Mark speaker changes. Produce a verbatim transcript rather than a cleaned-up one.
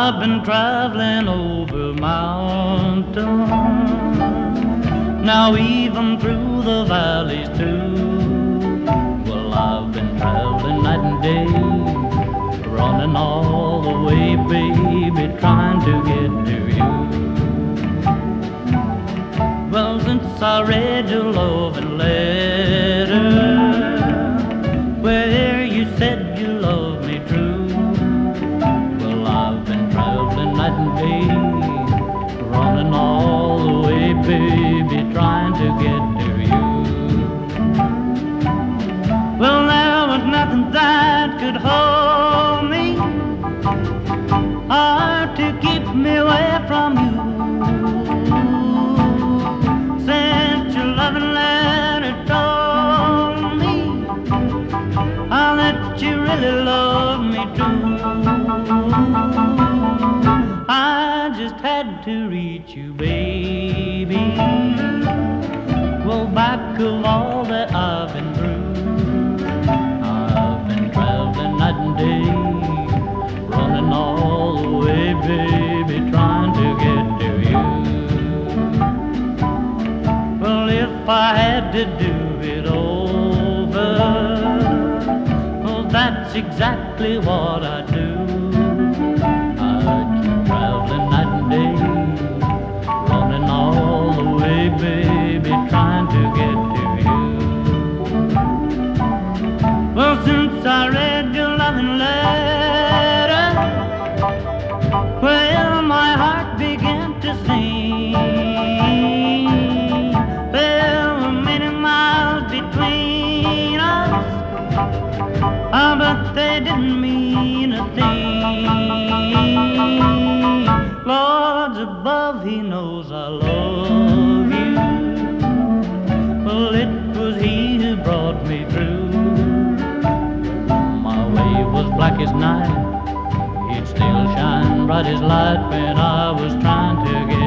Speaker 1: I've been traveling over mountains, now even through the valleys too. Well, I've been traveling night and day, running all the way, baby, trying to get to you. Well, since I read your loving letter, where you said you loved me true, well, I've been traveling night and day, running all the way, baby, trying to get to you. Well, there was nothing that could hold me or to keep me away from you. Since your loving letter told me how that you really love me too, I just had to reach you, baby. Well, back of all that I've been through, I've been traveling night and day, running all the way, baby, trying to get to you. Well, if I had to do it over, well, that's exactly what I'd do. I'd keep traveling night and day, running all the way, baby, trying to get to you. Well, since I read your loving letter, well, my heart began to sing. There were many miles between us, ah, but they didn't mean a thing. Lord above, He knows I love you. Well, it was He who brought me through. My way was black as night, He'd still shine bright as light when I was trying to get